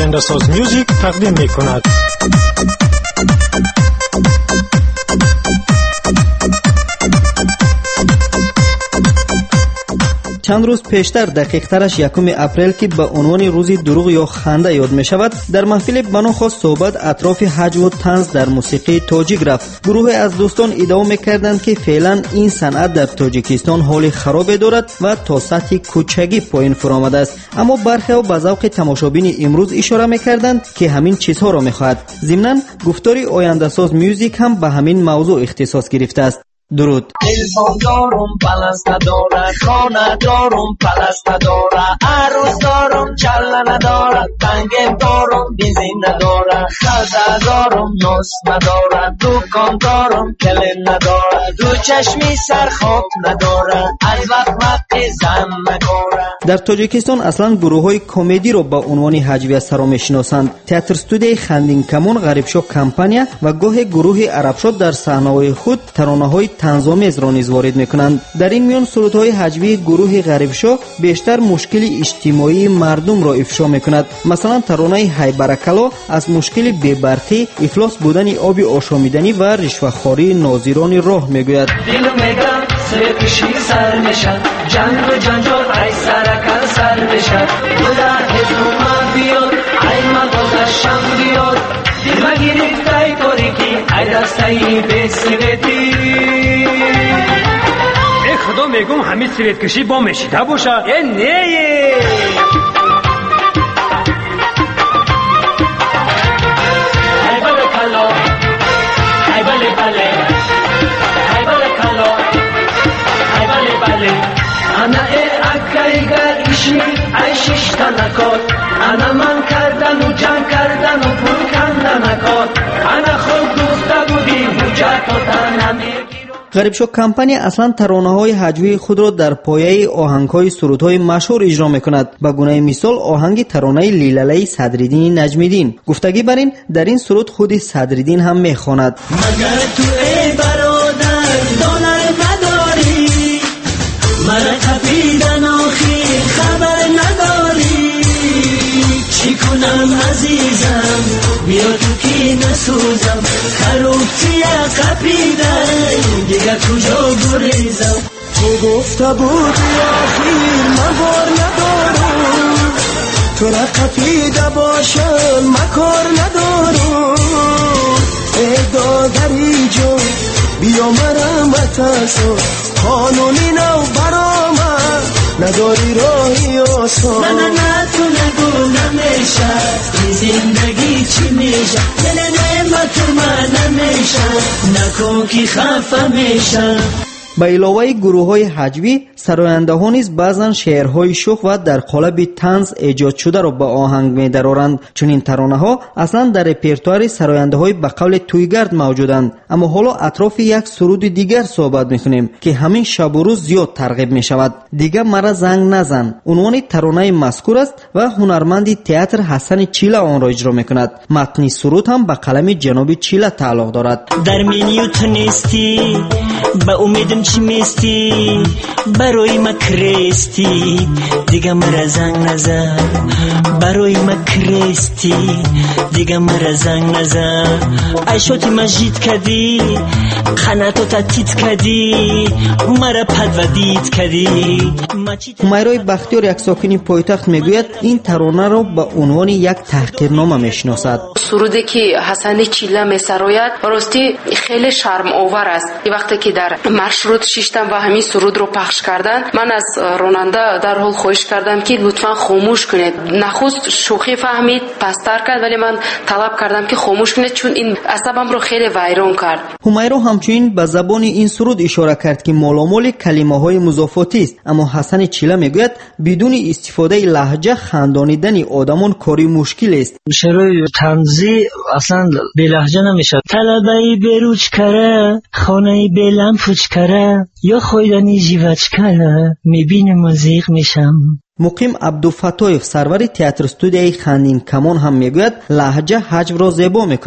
آینده‌ساز میوزیک تقدیم می‌کند. چند روز پیشتر دقیق‌ترش 1 اپریل که به عنوان روزی دروغ یا خنده یاد می شود، در محفل بناخواست صحبت اطراف حج و طنز در موسیقی تاجیک رفت. گروه از دوستان ادعا می‌کردند که فعلا این صنعت در تاجیکستان حال خراب دارد و تا سطح کوچگی پایین فرو آمده است، اما برخی به ذوق تماشابین امروز اشاره می‌کردند که همین چیزها را می‌خواهد. ضمناً گفتاری آینده‌ساز میوزیک هم به همین موضوع اختصاص گرفته است. درود. تلفن دارم پلست داره، خانه دارم پلست داره، عروس دارم چله نداره، تنگم دارم بنزین نداره، خزه دارم نصف نداره، دکان دارم کلین نداره، دو چشمی سر خواب نداره، از وقت زن نگاره. در تاجیکستان اصلا گروه های کمدی را با عنوان هجویه را میشناسند. تئاتر استودیوی خندین کمون، غریب شو کمپانیا و گاه گروه عرب شو در صحنه‌های خود ترانه‌های طنزآمیز را نیز وارد میکنند. در این میان سرودهای هجوی گروه غریب شو بیشتر مشکل اجتماعی مردم را افشا میکند. مثلا ترانه های برکلا از مشکل بی‌برقی، افلاس بودن آب آشامیدنی و رشوه‌خواری ناظران راه میگوید. سرکشی سر میشن، جنگ و جنجال ای سرکل سر میشن، بوده حکومت بیاد ای مغازشم بیاد، دل مگیرید ای تاریکی ای دستایی به سویتی. ای خدا میگم همین سویت کشی با مشیده باشه. ای نیه ای بله کلا ای بله بله ای بله کلا ای بله بله انا ای اکایگر ایشی ای شیشتا نکات، انا من کردن و جنگ کردن و پول کندن نکات، انا خود گفته بودی حجت و تنمی. غریب شو کمپانی اصلا ترانه‌های هجوی خود را در پایه آهنگ‌های سرودهای مشهور اجرا می‌کند. به گونه مثال آهنگ ترانه لیلالی صدرالدین نجمیدین. گفتگی بر این در این سرود خود صدرالدین هم می‌خواند. مگر تو ای برادر دلار نداری، مرا تپیدن آخی خبر نداری، چی کنم عزیزم بیا تو کی نسوزم، خروبتی قپیدن دیگر کجا گریزم. تو گفته بودی آخیر من بار ندارم، تو را قپیده باشم مکار ندارم، ای دادری جون بیا مرا متاسو، قانونی نو برامد نداری راهی آسان. نه تو نگو نمیشه این زندگی چی میشه، دل نعمت من نمیشه نکن که خفه میشه. به علاوه گروه‌های هجوی، سراینده‌ها نیز بعضاً شعرهای شوخ و در قالب طنز ایجاد شده را به آهنگ می‌درآورند. چون این ترانه‌ها اصلاً در رپرتوار سراینده‌های به قول تویگرد موجودند. اما حالا اطراف یک سرود دیگر صحبت می‌کنیم که همین شب و روز زیاد ترغیب می‌شود. دیگه مرا زنگ نزن عنوان ترانه مذکور است و هنرمند تئاتر حسن چیله آن را اجرا می‌کند. متن سرود هم به قلم جناب چیله تعلق دارد. در منیو تو نیستی با امیدم چی میستی، برای ما کرستی دیگه مرا زنگ نزن، برای ما کرستی دیگه مرا زنگ نزن، عشاتی مجید کردی خناتو تتیت کردی مرا پدودید کردی. همیرای بختیار یک ساکن پایتخت میگوید این ترانه را به عنوان یک تحقیرنامه میشناسد. سرودی که حسن چیله میسراید راستی خیلی شرم آور است. وقتی که در مارشروت شیشتم و همین سرود رو پخش کردن، من از راننده در حال خواهش کردم که لطفا خاموش کنید. نخست شوخی فهمید پستر کرد، ولی من طلب کردم که خاموش کنید چون این عصبم رو خیلی ویران کرد. همیرا همچنین به زبان این سرود اشاره کرد که مالامال کلمه‌های مضافاتی است، اما حسن چیله میگوید بدون استفاده لهجه خندانیدن آدمان کاری مشکل است. شعر طنزی اصلا به لهجه نمیشه. طلبه‌ای بروچ کره خانه‌ای بلم فوچ کره یا خویدنی جیوچ کره میبینم موزیق میشم. مقیم عبدالفتایف سرور تئاتر استودیوی خندین کمان هم میگوید لهجه حجو را زیبا میکند.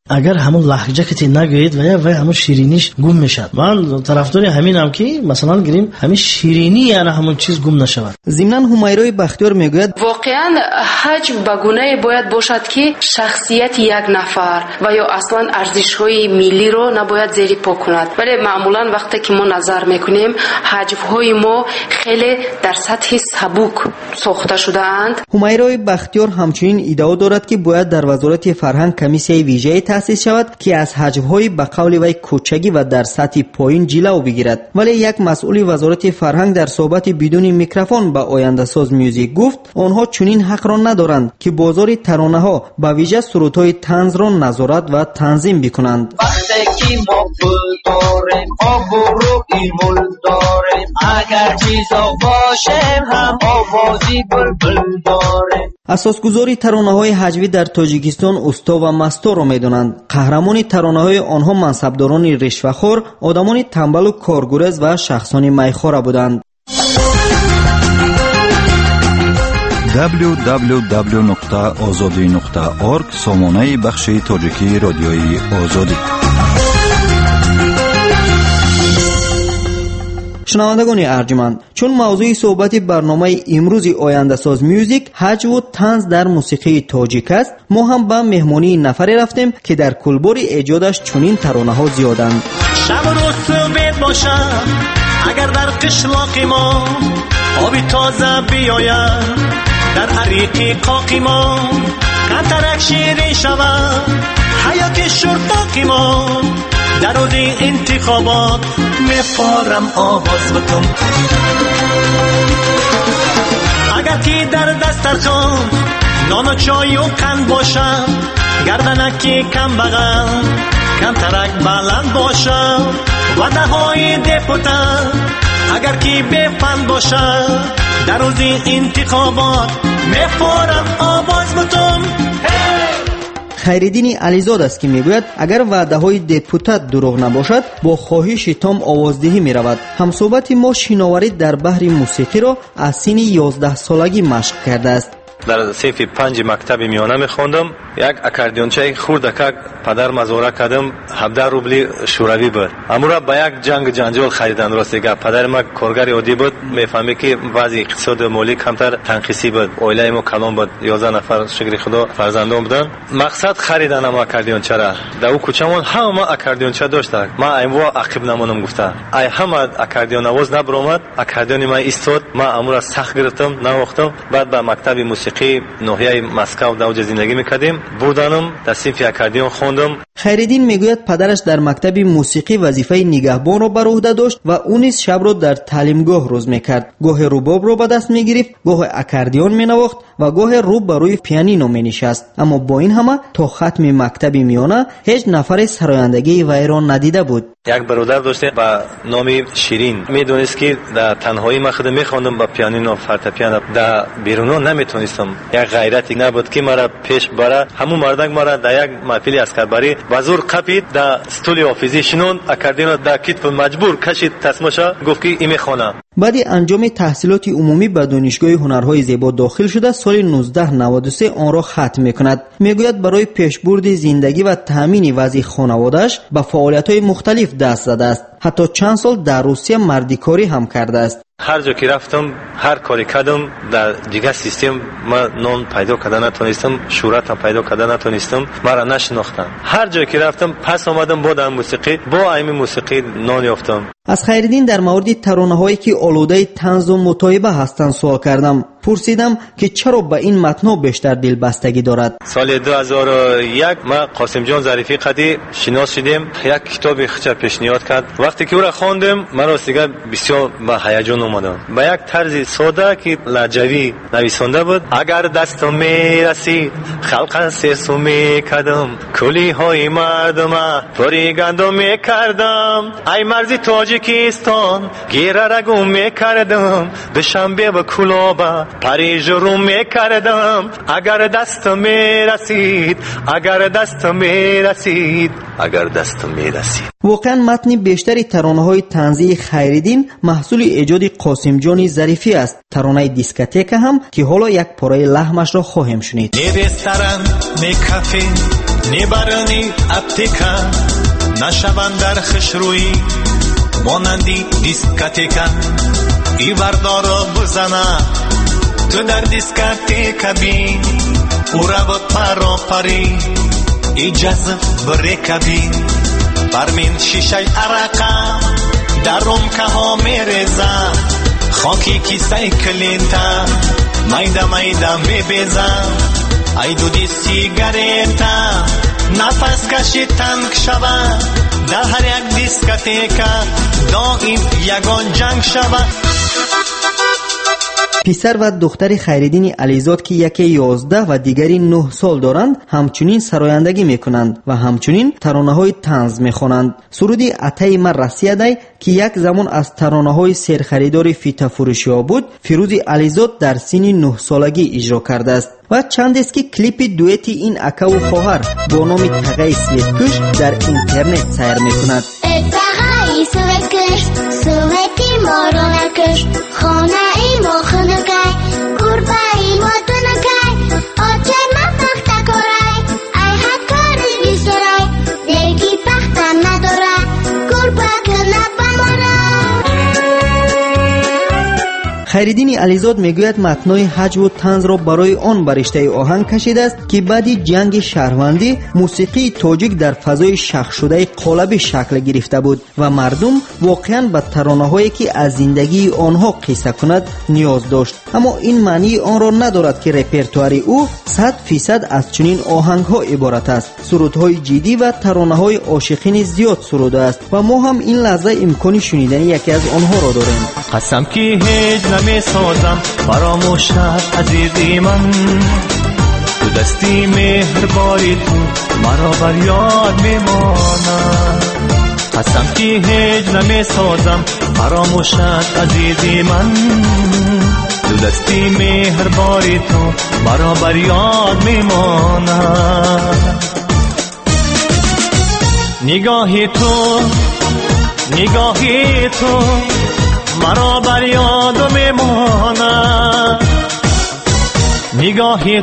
اگر همون لهجه که نگوید و همون شیرینیش گم میشد. من طرفدار همینم که مثلا گیریم همین شیرینی یعنی همون چیز گم نشود. ضمناً همایرای بختیار میگوید واقعا حج به گونه باید باشد که شخصیت یک نفر و یا اصلا ارزش‌های ملی رو نباید زیر پا کند. ولی معمولا وقتی که ما نظر میکنیم حجب‌های ما خیلی در سطح سبک ساخته شده اند. همایرای بختیار همچنین ادعا دارد که باید در وزارت فرهنگ کمیسیای ویژه تأسیس شود که از حجب‌های به قول وی کوچگی و در سطح پایین جلو بگیرد. ولی یک مسئول وزارت فرهنگ در صحبت بدون میکروفون با آینده ساز میوزیک گفت آنها چنین حق را ندارند که بازار ترانه‌ها با ویژه سرودهای طنز را نظارت و تنظیم بکنند. وقتی که ما پول داریم آبرو ایمول داریم اگر چیزا باشیم هم آوازی بلبل داریم. اساسگذاری ترانه‌های حجوی در تاجیکستان استا و مستا را می‌دانند. قهرمان ترانه‌های آنها منصبداران رشوه‌خوار، آدمان تنبل و کارگرز و شخصان میخوار بودند. www.azadi.org سامانه بخش تاجیکی رادیوی آزادی. شنوندگان ارجمند، چون موضوع صحبت برنامه امروز آینده ساز میوزیک حج و طنز در موسیقی تاجیک است، ما هم به مهمانی نفری رفتیم که در کلبار ایجادش چنین ترانه ها زیادند. شب و روز صبح باشم اگر در قشلاق ما آبی تازه بیاید در عریق قاقی ما قطرک شیرین شود حیات شرطاقی ما در روز انتخابات میپارم آواز بکن اگر که در دسترخوان نان و چای و قند باشم گردنکی کم بغل کم ترک بلند باشم و دههای دپوتان اگر که بفند باشم در روز انتخابات میپارم آواز بکن. خیردین علیزاد است که میگوید اگر وعده های دپوتات دروغ نباشد با خواهش تام آوازدهی می رود. همصحبت ما شناوری در بحر موسیقی را از سن 11 سالگی مشق کرده است. در صف 5 مکتب میانه میخوندم. یک اکاردیونچه خردک پدر مزوره کردم 17 روبلی شوروی بود. امورا با یک جنگ جنجال خریدن. راست دیگه پدر ما کارگر عادی بود. میفهمی که وضع اقتصاد مالی کمتر تنقیسی بود. اویلای ما کلان بود. 11 نفر شکر خدا فرزندان بودن. مقصد خریدن ما اکاردیونچه را. در او کوچمون همه اکاردیونچه داشت. ما ایموا عقب نمونم گفته. ای همه اکاردیون آواز نبرآمد. اکاردیون ما ایستاد. ما امورا سخت گرفتم نواختم. بعد به مکتب موسیقی ناحیه مسکو در اوج زندگی میکردیم. بودنم در صف اکاردیون خوندم. خیردین میگوید پدرش در مکتب موسیقی وظیفه نگهبان را بر عهده داشت و او نیز شب را در تعلیمگاه روز میکرد. گاه رباب را به دست میگرفت، گاه اکاردیون مینواخت و گاه رو بر روی پیانینو مینشست. اما با این همه تا ختم مکتب میانه هیچ نفر سرایندگی وی را ندیده بود. یک برادر داشته با نام شیرین. میدونست که در تنهایی من خودم میخوندم با پیانینو فورتپیانو. در بیرونو نمیتونستم. یک غیرتی نبود که مرا پیش بره. همون مردک مرا در یک محفل عسکربری بازور قپید در استول آفیسی شنون اکاردیون در کتف مجبور کشید تسمشا گفت که این میخوانم. بعد انجام تحصیلات عمومی به دانشگاه هنرهای زیبا داخل شده سال 1993 آن را ختم میکند. میگوید برای پیشبرد زندگی و تامین وضع خانواده‌اش به فعالیت‌های مختلف دست زده است. حتی چند سال در روسیه مردیکاری هم کرده است. هر جا که رفتم هر کاری کردم در دیگه سیستم ما نون پیدا کردن نتونستم، شهرت هم پیدا کردن نتونستم، مرا نشناختن. هر جا که رفتم پس آمدم با در موسیقی، با این موسیقی نان یافتم. از خیردین در مورد ترانه‌هایی که آلوده طنز و متعیبه هستند سوال کردم. پرسیدم که چرا به این متن‌ها بیشتر دلبستگی دارد. سال 2001 ما قاسم جان ظریفی قدی شناس شدیم. یک کتابی خچه پیشنهاد کرد. وقتی که او را خواندم مرا دیگه بسیار با هیجان اومدم. با یک طرز ساده که لهجوی نویسنده بود. اگر دستم میرسید خلق سرسو میکردم، کلی های مردم پری گندم میکردم، ای مرزی تاجیکستان گیره رگو میکردم، دوشنبه و کلابه پریج رو میکردم، اگر دستم میرسید، اگر دستم میرسید، اگر دستم میرسید. واقعا متن بیشتری ترانه‌های طنزی خیردین محصول ایجاد قاسم جان ظریفی است. ترانه دیسکوتک هم که حالا یک پاره لحمش را خواهیم شنید. میبسترن میکفین نبرنی اپتیکا نشوند در خشروی مانندی دیسکاتیکا ای بردارو بزنه تو در دیسکاتیکا بین او روت پرو پری ای جذب برکبین برمین شیشه عرقا در رمکه ها میرزم خاکی کی سایکلینتا میده میده میبیزم ای دودی سیگاریتا نفس کشی تنگ شود در هر یک دیسکاتیکا دائم یگان جنگ شود. پسر و دختر خیرالدین علیزاد که یکی 11 و دیگری 9 سال دارند همچنین سرایندگی میکنند و همچنین ترانه‌های طنز میخوانند. سرودی عطای من رسیده که یک زمان از ترانه‌های سرخریدار فیتافروشی‌ها بود فیروز علیزاد در سن 9 سالگی اجرا کرده است و چند است که کلیپ دوئتی این اکا و خواهر با نام تقی سویتکش در اینترنت سیر میکند. تقی سویتکش سویتی ما رو نکش خانه ای ما خونکای گربه ای ما تونکای آچه ما پخته کرای ای حد کاری بیسرای دیگی پخته نداره گربه کنه بماره. خیرالدین علیزاد میگوید متنای هجو و طنز را برای آن برشته آهنگ کشیده است که بعد جنگ شهروندی موسیقی تاجیک در فضای شخ شده قالبی شکل گرفته بود و مردم واقعا به ترانه‌هایی که از زندگی آنها قصه کند نیاز داشت، اما این معنی آن را ندارد که رپرتوار او 100% از چنین آهنگ‌ها عبارت است. سرودهای جدی و ترانه‌های عاشقین زیاد سروده است و ما هم این لحظه امکان شنیدن یکی از آنها را داریم. قسم که هیچ نمی سازم فراموش نکن عزیزی من تو دستی مهربانی تو مرا بر یاد میماند. قسم که هیچ نمی سازم فراموش نکن عزیزی من تو دستی مهربانی تو مرا بر یاد میماند. نگاهی تو مرا بر یاد میماند. نگاهی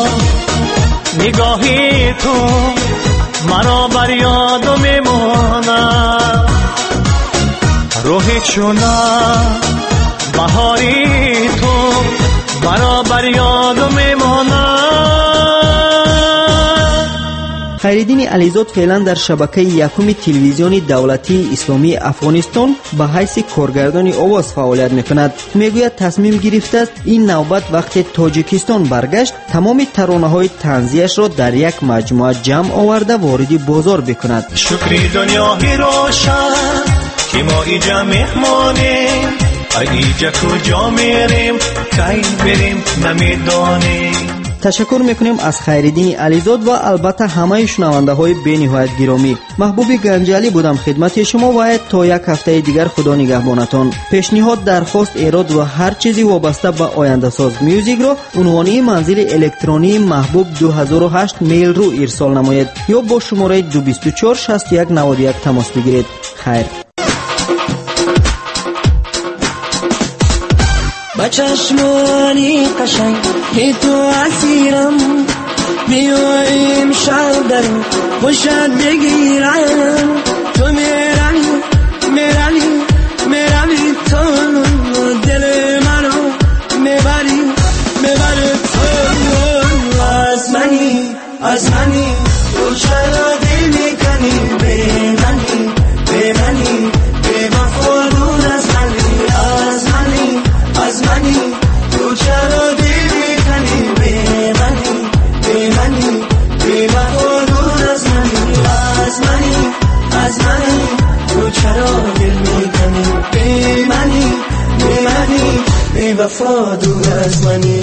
تو مرا بر یاد میماند. روحی چونه بهاری تو مرا بر یاد میماند. خیرالدین علیزاد فعلا در شبکه یکم تلویزیون دولتی اسلامی افغانستان به حیث کارگردان آواز فعالیت میکند. میگوید تصمیم گرفته است این نوبت وقتی تاجیکستان برگشت تمام ترانه‌های طنزیش را در یک مجموعه جمع آورده وارد بازار بکند. شکری دنیای روشن که ما اینجا مهمانیم، اینجا کجا میریم کی بریم نمیدانیم. تشکر میکنیم از خیرالدین علیزاد و البته همه شنونده های بینهایت گرامی. محبوب گنجالی بودم خدمت شما و تا یک هفته دیگر خدا نگهبانتان. پیشنهاد، درخواست، ایراد و هر چیزی وابسته به آینده ساز میوزیک را عنوانی منزل الکترونی محبوب 2008 میل رو ارسال نمایید یا با شماره 224 61 91 تماس بگیرید. خیر. با چشمانی قشنگ که تو اسیرم بیایم شب در خوشت بگیرم. تو میروی تو دل منو میبری تو از منی تو چرا دل میکنی به منی به وفا دور از منی تو چرا دل میکنی به منی به وفا دور از منی تو چرا دل میکنی به منی به وفا دور از منی.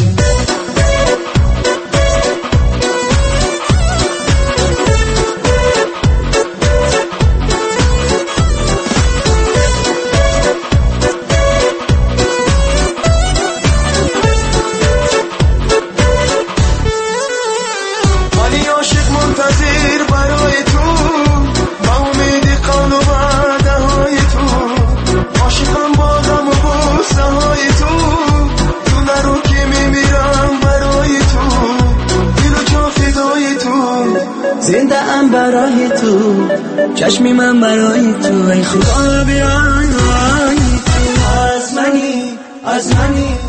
میمیرم زنده ام برای تو، چشمی من برای تو، ای خدا بیای تو، از منی